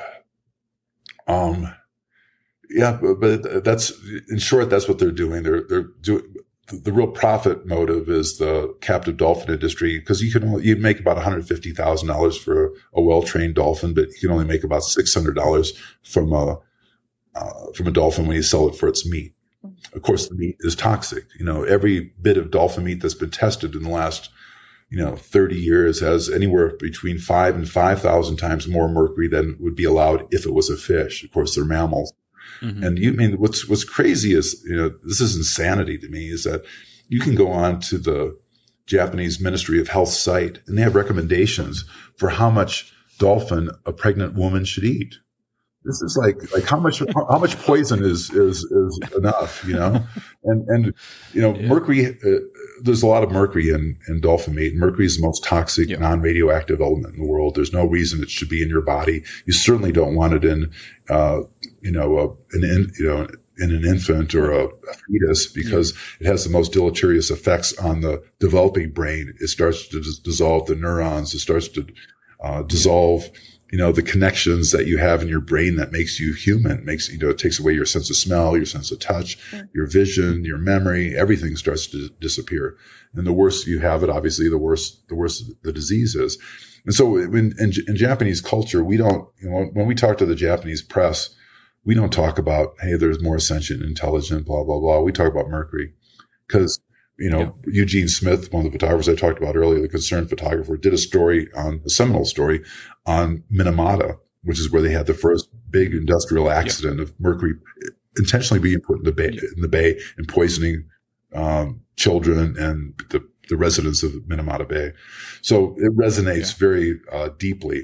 um, yeah, but, but that's, in short, that's what they're doing. They're, they're doing, the real profit motive is the captive dolphin industry, because you can only, you make about one hundred fifty thousand dollars for a well-trained dolphin, but you can only make about six hundred dollars from a, uh, from a dolphin when you sell it for its meat. Of course, the meat is toxic. You know, every bit of dolphin meat that's been tested in the last, you know, thirty years has anywhere between five and five thousand times more mercury than would be allowed if it was a fish. Of course, they're mammals. Mm-hmm. And you I mean what's what's crazy is, you know, this is insanity to me, is that you can go on to the Japanese Ministry of Health site and they have recommendations for how much dolphin a pregnant woman should eat. This is like like how much how much poison is is is enough, you know? And and you know, yeah. mercury. Uh, there's a lot of mercury in in dolphin meat. Mercury is the most toxic yeah. non-radioactive element in the world. There's no reason it should be in your body. You certainly don't want it in, uh, you know, a, an in, you know in an infant or a, a fetus, because yeah. it has the most deleterious effects on the developing brain. It starts to dis- dissolve the neurons. It starts to uh, dissolve. You know, the connections that you have in your brain that makes you human, makes, you know, it takes away your sense of smell, your sense of touch, yeah. your vision, your memory, everything starts to disappear. And the worse you have it, obviously, the worse, the worse the disease is. And so in, in, in Japanese culture, we don't, you know, when we talk to the Japanese press, we don't talk about, hey, there's more sentient, intelligent, blah, blah, blah. We talk about mercury, because, you know, yeah. Eugene Smith, one of the photographers I talked about earlier, the concerned photographer, did a story on a seminal story on Minamata, which is where they had the first big industrial accident yeah. of mercury intentionally being put in the bay, yeah. in the bay and poisoning um, children and the, the residents of Minamata Bay. So it resonates yeah. very uh, deeply.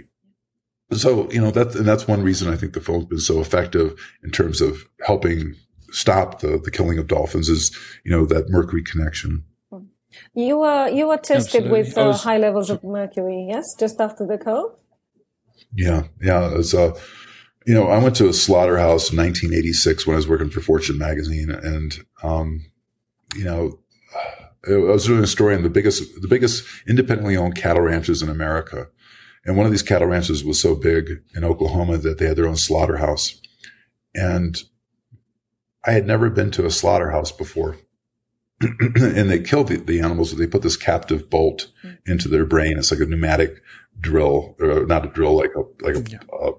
So, you know, that, and that's one reason I think the film's been so effective in terms of helping stop the, the killing of dolphins, is, you know, that mercury connection. You were, you were tested Absolutely. with uh, was, high levels of mercury, yes? Just after the Cove? Yeah. Yeah. It's, uh, you know, I went to a slaughterhouse in nineteen eighty-six when I was working for Fortune magazine. And, um, you know, I was doing a story on the biggest, the biggest independently owned cattle ranches in America. And one of these cattle ranches was so big in Oklahoma that they had their own slaughterhouse. And I had never been to a slaughterhouse before. And they killed the, the animals. They put this captive bolt into their brain. It's like a pneumatic drill, or not a drill, like a, like a, yeah. a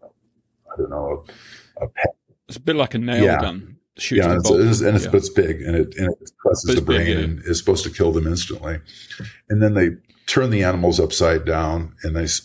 I don't know, a, a pet. It's a bit like a nail yeah. gun. Shooting yeah, a it's, bolt. it's, and it's, yeah. but it's big, and it, and it presses the brain big, yeah. and is supposed to kill them instantly. And then they turn the animals upside down, and they,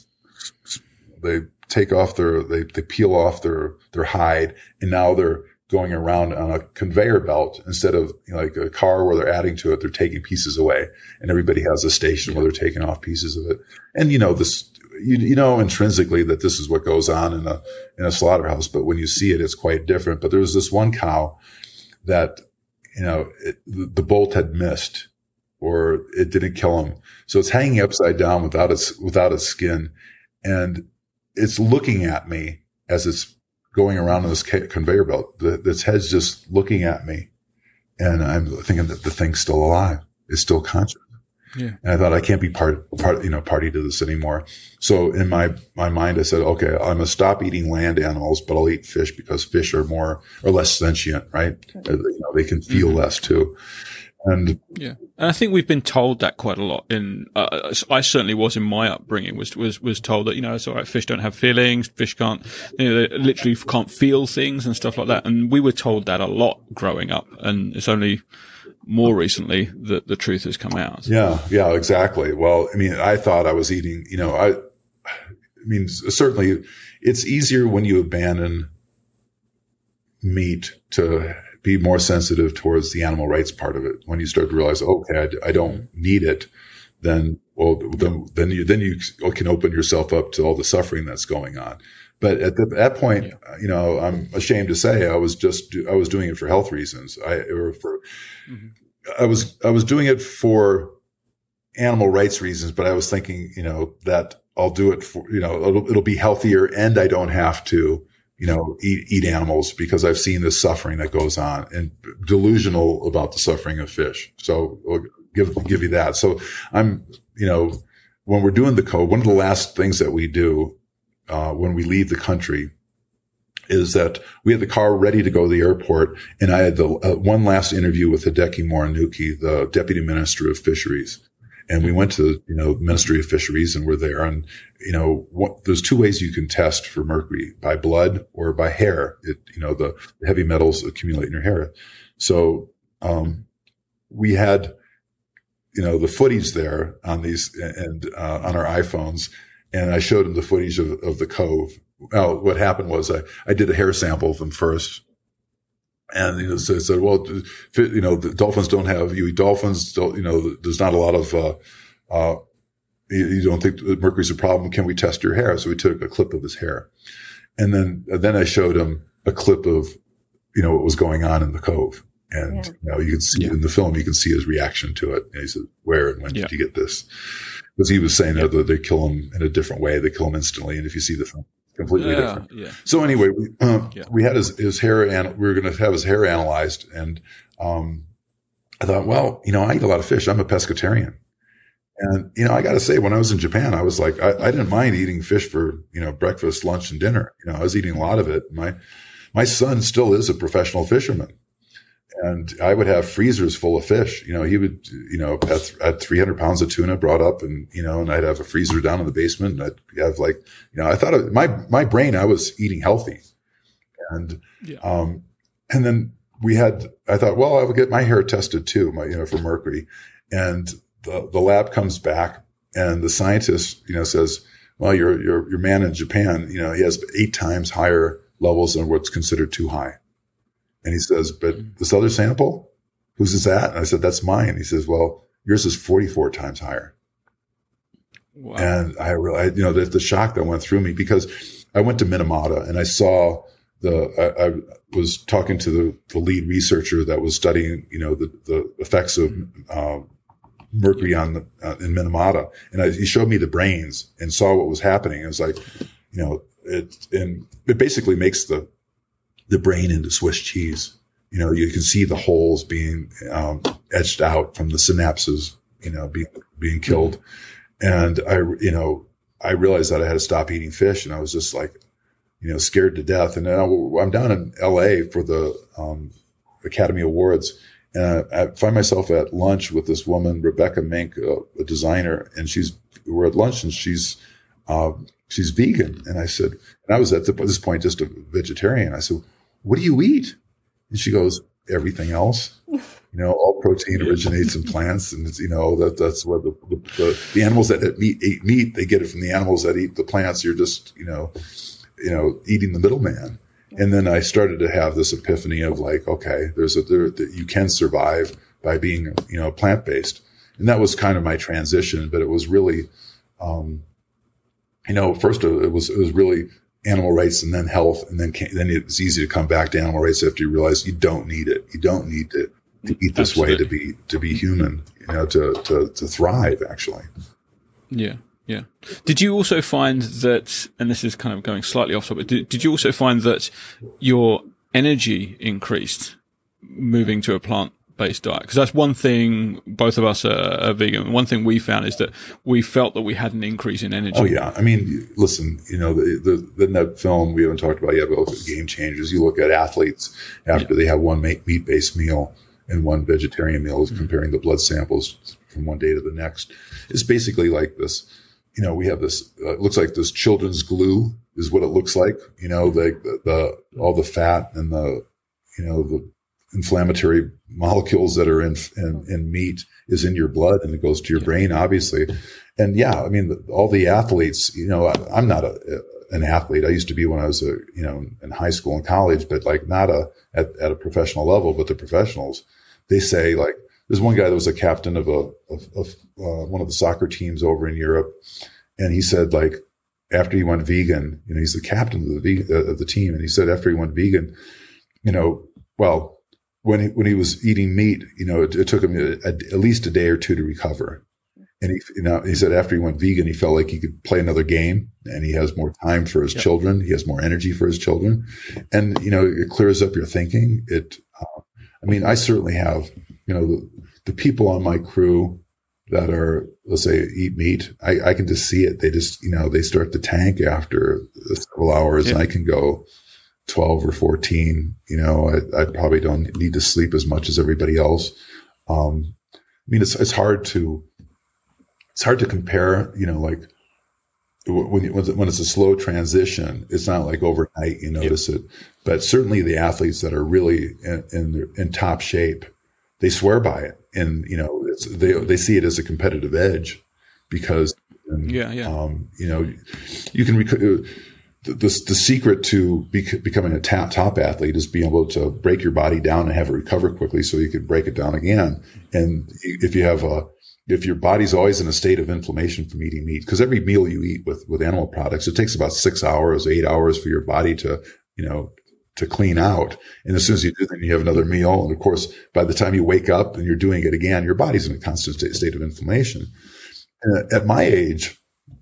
they take off their, they, they peel off their, their hide, and now they're going around on a conveyor belt instead of, you know, like a car where they're adding to it, they're taking pieces away, and everybody has a station yeah. where they're taking off pieces of it. And, you know, this, you, you know, intrinsically that this is what goes on in a, in a slaughterhouse, but when you see it, it's quite different. But there was this one cow that, you know, it, the, the bolt had missed, or it didn't kill him. So it's hanging upside down without its, without its skin. And it's looking at me as it's going around on this conveyor belt. The, this head's just looking at me, and I'm thinking that the thing's still alive. It's still conscious. Yeah. And I thought, I can't be part, part, you know, party to this anymore. So in my, my mind, I said, okay, I'm going to stop eating land animals, but I'll eat fish because fish are more or less sentient, right? You know, they can feel mm-hmm. less too. And yeah, and I think we've been told that quite a lot. In uh, I certainly was in my upbringing was was was told that, you know, it's all right, fish don't have feelings, fish can't, you know, they literally can't feel things and stuff like that. And we were told that a lot growing up, and it's only more recently that the truth has come out. Yeah, yeah, exactly. Well, I mean, I thought I was eating, you know, I, I mean, certainly it's easier when you abandon meat to be more sensitive towards the animal rights part of it. When you start to realize, okay, I, I don't need it, then, well, then, then you, then you can open yourself up to all the suffering that's going on. But at the, that point, yeah. you know, I'm ashamed to say I was just, I was doing it for health reasons. I, or for, mm-hmm. I was, I was doing it for animal rights reasons, but I was thinking, you know, that I'll do it for, you know, it'll, it'll be healthier and I don't have to, you know, eat, eat animals because I've seen the suffering that goes on, and delusional about the suffering of fish. So I'll give, give you that. So I'm, you know, when we're doing the code, one of the last things that we do, uh, when we leave the country is that we had the car ready to go to the airport. And I had the uh, one last interview with Hideki Morinuki, the Deputy Minister of Fisheries. And we went to, you know, Ministry of Fisheries, and we're there. And, you know, what, there's two ways you can test for mercury: by blood or by hair. It, you know, the heavy metals accumulate in your hair. So, um, we had, you know, the footage there on these and, uh, on our iPhones. And I showed him the footage of, of the cove. Well, what happened was I, I did a hair sample of them first. And, you know, so I said, well, you know, the dolphins don't have, you eat dolphins, don't, you know, there's not a lot of, uh, uh, you, you don't think mercury's a problem. Can we test your hair? So we took a clip of his hair. And then, and then I showed him a clip of, you know, what was going on in the cove. And, yeah. you know, you can see yeah. in the film, you can see his reaction to it. And he said, where and when yeah. did you get this? Because he was saying yeah. that they kill him in a different way. They kill him instantly. And if you see the film, completely yeah, different. Yeah. So anyway, we, um, yeah. we had his, his hair, and we were going to have his hair analyzed. And, um, I thought, well, you know, I eat a lot of fish. I'm a pescatarian. And, you know, I got to say, when I was in Japan, I was like, I, I didn't mind eating fish for, you know, breakfast, lunch, and dinner. You know, I was eating a lot of it. My, my son still is a professional fisherman. And I would have freezers full of fish. You know, he would, you know, at, at three hundred pounds of tuna brought up, and, you know, and I'd have a freezer down in the basement, and I'd have like, you know, I thought of, my, my brain, I was eating healthy. And, yeah. um, and then we had, I thought, well, I will get my hair tested too, my, you know, for mercury. And the, the lab comes back, and the scientist, you know, says, well, your, your, your man in Japan, you know, he has eight times higher levels than what's considered too high. And he says, but this other sample, whose is that? And I said, that's mine. He says, well, yours is forty-four times higher. Wow. And I realized, you know, the, the shock that went through me, because I went to Minamata and I saw the, I, I was talking to the, the lead researcher that was studying, you know, the, the effects of, uh, mercury on the, uh, in Minamata. And I, he showed me the brains and saw what was happening. It was like, you know, it, and it basically makes the, the brain into Swiss cheese. You know, you can see the holes being, um, etched out from the synapses, you know, being, being killed. And I, you know, I realized that I had to stop eating fish, and I was just like, you know, scared to death. And then I'm down in L A for the, um, Academy Awards. And I, I find myself at lunch with this woman, Rebecca Mink, uh, a designer, and she's, we're at lunch, and she's, uh, she's vegan. And I said, and I was at this point just a vegetarian. I said, what do you eat? And she goes, everything else. You know, all protein originates in plants. And it's, you know, that, that's what the, the, the, the animals that eat, eat meat, they get it from the animals that eat the plants. You're just, you know, you know, eating the middleman. And then I started to have this epiphany of like, okay, there's a, there, that you can survive by being, you know, plant-based. And that was kind of my transition, but it was really, um, you know, first it was, it was really animal rights, and then health. And then, came, then it's easy to come back to animal rights after you realize you don't need it. You don't need to, to eat this Absolutely. way to be, to be human, you know, to, to, to thrive actually. Yeah. Yeah. Did you also find that, and this is kind of going slightly off topic, did, did you also find that your energy increased moving to a plant-based diet? Because that's one thing, both of us are, are vegan. One thing we found is that we felt that we had an increase in energy. Oh, yeah. I mean, listen, you know, the, the, the that film we haven't talked about yet, but Game Changers, you look at athletes after yeah. they have one meat-based meal and one vegetarian meal, mm-hmm. comparing the blood samples from one day to the next. It's basically like this. You know, we have this, uh, it looks like this children's glue is what it looks like, you know, the, the, the, all the fat and the, you know, the inflammatory molecules that are in, in, in meat is in your blood and it goes to your brain, obviously. And yeah, I mean, the, all the athletes, you know, I, I'm not a, a, an athlete. I used to be when I was a, you know, in high school and college, but like not a, at, at a professional level, but the professionals, they say like, there's one guy that was a captain of a of, of uh, one of the soccer teams over in Europe, and he said like after he went vegan, you know, he's the captain of the uh, of the team, and he said after he went vegan, you know, well, when he when he was eating meat, you know, it, it took him a, a, at least a day or two to recover, and he you know he said after he went vegan, he felt like he could play another game, and he has more time for his yep. children, he has more energy for his children, and you know, it clears up your thinking. It, uh, I mean, I certainly have. You know, the, the people on my crew that are, let's say, eat meat, I, I can just see it. They just, you know, they start to tank after several hours yeah. and I can go twelve or fourteen. You know, I, I probably don't need to sleep as much as everybody else. Um, I mean, it's, it's hard to, it's hard to compare, you know, like when, you, when it's a slow transition, it's not like overnight you notice yeah. it, but certainly the athletes that are really in, in, in top shape, they swear by it, and you know it's, they they see it as a competitive edge because and, yeah, yeah. Um, you know, you can rec- the, the the secret to bec- becoming a top, top athlete is being able to break your body down and have it recover quickly, so you can break it down again. And if you have a if your body's always in a state of inflammation from eating meat, because every meal you eat with with animal products, it takes about six hours, eight hours for your body to you know. to clean out. And as soon as you do, then you have another meal. And of course, by the time you wake up and you're doing it again, your body's in a constant state, state of inflammation. And at my age,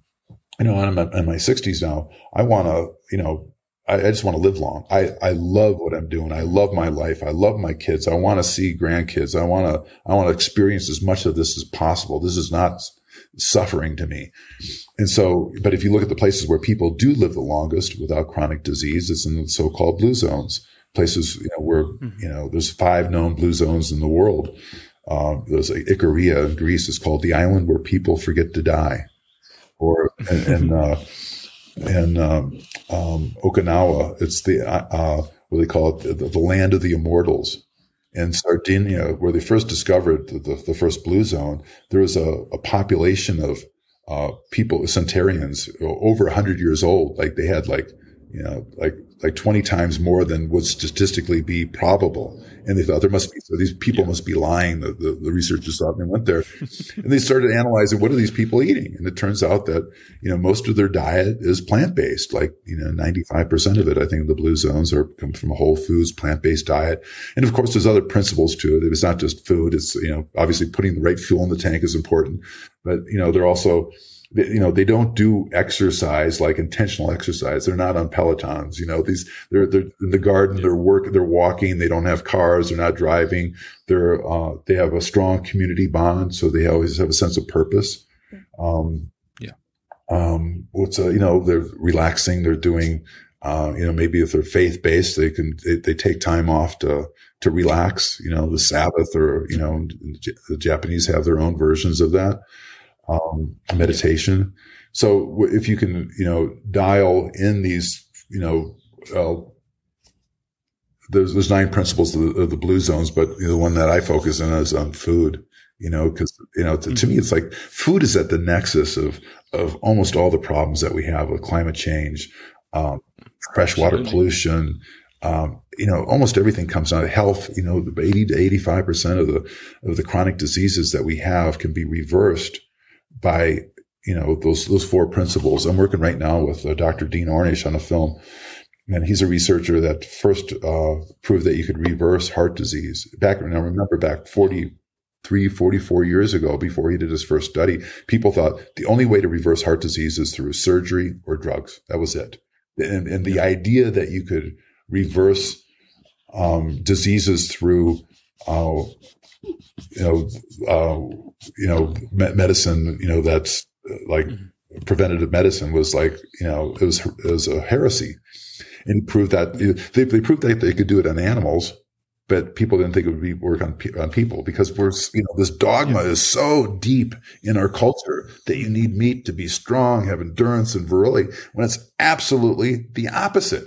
you know, I'm in my sixties now, I want to, you know, I, I just want to live long. I, I love what I'm doing. I love my life. I love my kids. I want to see grandkids. I want to, I want to experience as much of this as possible. This is not suffering to me. And so, but if you look at the places where people do live the longest without chronic disease, it's in the so-called blue zones, places, you know, where, you know, there's five known blue zones in the world. Uh, there's like Ikaria in Greece is called the island where people forget to die. Or, and, and, uh, and, um, um, Okinawa, it's the, uh, what they call it, the, the land of the immortals. In Sardinia, where they first discovered the, the, the first blue zone, there was a, a population of uh, people, centenarians, over one hundred years old. Like they had like, you know, like like twenty times more than would statistically be probable. And they thought there must be, so these people yeah. must be lying. The, the, the researchers thought, and they went there and they started analyzing what are these people eating? And it turns out that, you know, most of their diet is plant-based, like, you know, ninety-five percent of it, I think the blue zones are come from a whole foods, plant-based diet. And of course, there's other principles to it. It's not just food. It's, you know, obviously putting the right fuel in the tank is important, but, you know, they're also, you know, they don't do exercise like intentional exercise. They're not on Pelotons. You know, these, they're, they're in the garden, they're working, they're walking, they don't have cars, they're not driving. They're, uh, they have a strong community bond. So they always have a sense of purpose. Um, yeah. Um, what's, uh, you know, they're relaxing, they're doing, uh, you know, maybe if they're faith based, they can, they, they take time off to, to relax, you know, the Sabbath or, you know, the Japanese have their own versions of that. Um, meditation. So if you can, you know, dial in these, you know, uh, there's, there's nine principles of the, of the blue zones, but you know, the one that I focus on is on food, you know, cause, you know, to, to me, it's like food is at the nexus of, of almost all the problems that we have with climate change, um, freshwater pollution, um, you know, almost everything comes down to health. You know, the eighty to eighty-five percent of the, of the chronic diseases that we have can be reversed by, you know, those, those four principles. I'm working right now with uh, Doctor Dean Ornish on a film, and he's a researcher that first, uh, proved that you could reverse heart disease. Back, now remember back forty, forty-three, forty-four years ago, before he did his first study, people thought the only way to reverse heart disease is through surgery or drugs. That was it. And, and the idea that you could reverse um, diseases through, uh, you know, uh, you know, me- medicine, you know, that's like mm-hmm. preventative medicine was like, you know, it was it was a heresy, and proved that they, they proved that they could do it on animals, but people didn't think it would be work on on people because we're, you know, this dogma yeah. is so deep in our culture that you need meat to be strong, have endurance and virility, when it's absolutely the opposite.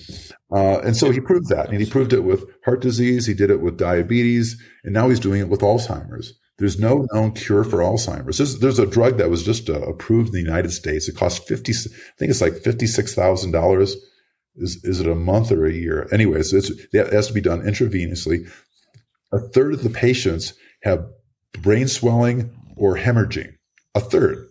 Uh, and so he proved that, and he proved it with heart disease. He did it with diabetes, and now he's doing it with Alzheimer's. There's no known cure for Alzheimer's. There's, there's a drug that was just uh, approved in the United States. It costs fifty, I think it's like fifty-six thousand dollars. Is, is it a month or a year? Anyways, it's, it has to be done intravenously. A third of the patients have brain swelling or hemorrhaging. A third.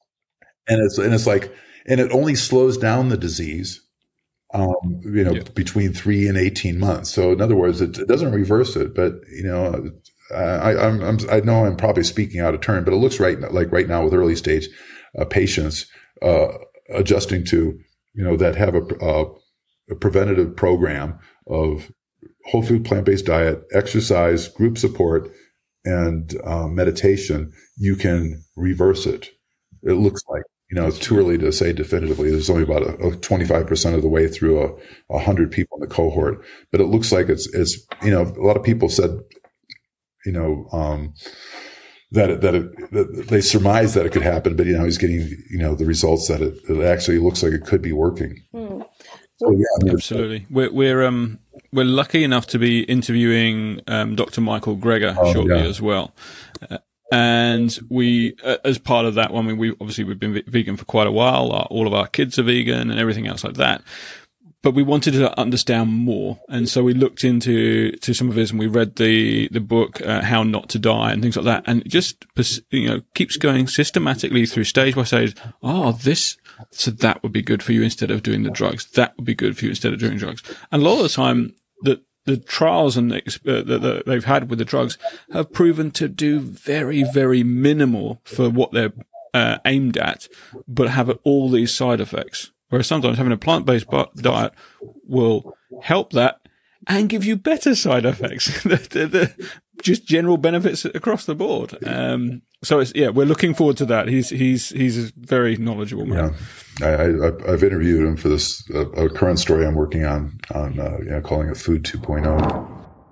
And it's, and it's like, and it only slows down the disease, um, you know, yeah. between three and eighteen months. So in other words, it, it doesn't reverse it, but, you know, I, I'm, I'm, I know I'm probably speaking out of turn, but it looks right, like right now with early stage uh, patients, uh, adjusting to, you know, that have a, a a preventative program of whole food, plant-based diet, exercise, group support, and uh, meditation, you can reverse it. It looks like, you know, it's too early to say definitively. There's only about a, a twenty-five percent of the way through a, a hundred people in the cohort, but it looks like it's, it's, you know, a lot of people said, you know, um, that it, that, it, that they surmised that it could happen, but, you know, he's getting, you know, the results that it, it actually looks like it could be working. Mm. So, yeah, I mean, absolutely. We're we're um we're lucky enough to be interviewing um, Doctor Michael Greger oh, shortly yeah. as well, uh, and we uh, as part of that one, we, we obviously we've been vegan for quite a while. Our, all of our kids are vegan and everything else like that. But we wanted to understand more, and so we looked into to some of his, and we read the the book uh, How Not to Die and things like that, and it just, you know, keeps going systematically through stage by stage. Oh, this. So that would be good for you instead of doing the drugs. That would be good for you instead of doing drugs. And a lot of the time, the the trials and the, uh, that they've had with the drugs have proven to do very, very minimal for what they're uh, aimed at, but have all these side effects. Whereas sometimes having a plant-based diet will help that and give you better side effects. the, the, the, just general benefits across the board. Um, so it's, yeah, we're looking forward to that. He's, he's, he's a very knowledgeable man. Yeah. I, I, I've interviewed him for this, uh, a current story I'm working on, on, uh, you know, calling it Food two point oh.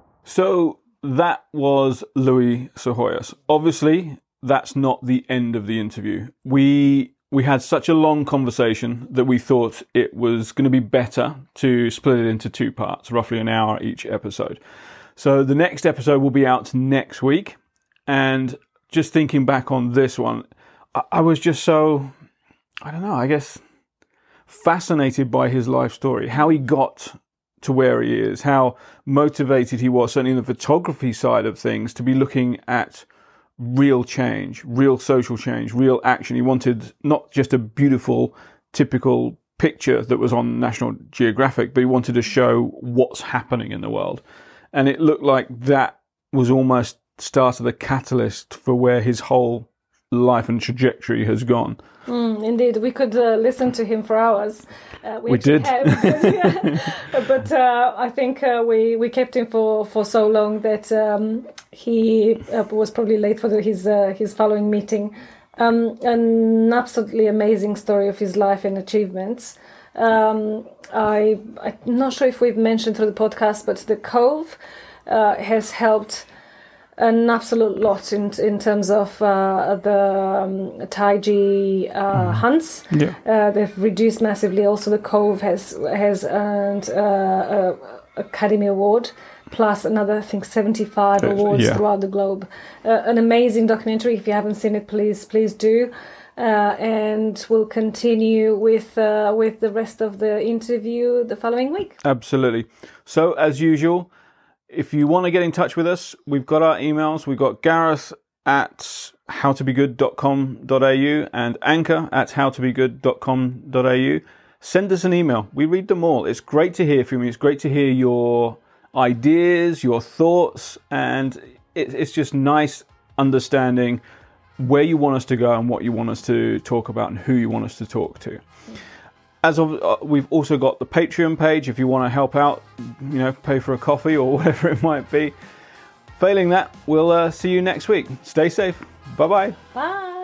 So that was Luis Psihoyos. Obviously, that's not the end of the interview. We, we had such a long conversation that we thought it was going to be better to split it into two parts, roughly an hour each episode. So the next episode will be out next week. And just thinking back on this one, I, I was just so, I don't know, I guess, fascinated by his life story, how he got to where he is, how motivated he was, certainly in the photography side of things, to be looking at real change, real social change, real action. He wanted not just a beautiful, typical picture that was on National Geographic, but he wanted to show what's happening in the world. And it looked like that was almost started the catalyst for where his whole life and trajectory has gone. Mm, indeed, we could uh, listen to him for hours. Uh, we we did. Have, but uh, I think uh, we, we kept him for, for so long that um, he uh, was probably late for the, his uh, his following meeting. Um, an absolutely amazing story of his life and achievements. Um, I, I'm not sure if we've mentioned through the podcast, but the Cove uh, has helped an absolute lot in in terms of uh, the um, taiji uh, hunts. Yeah. Uh, they've reduced massively. Also, the Cove has has earned uh, a Academy Award, plus another, I think, seventy-five awards yeah. throughout the globe. Uh, an amazing documentary. If you haven't seen it, please please do. Uh, and we'll continue with uh, with the rest of the interview the following week. Absolutely. So, as usual, if you want to get in touch with us, we've got our emails. We've got Gareth at how to be good dot com dot a u and Anchor at how to be good dot com dot a u. Send us an email. We read them all. It's great to hear from you. It's great to hear your ideas, your thoughts, and it, it's just nice understanding where you want us to go and what you want us to talk about and who you want us to talk to. As of, uh, we've also got the Patreon page if you want to help out, you know, pay for a coffee or whatever it might be. Failing that, we'll uh, see you next week. Stay safe. Bye-bye. Bye.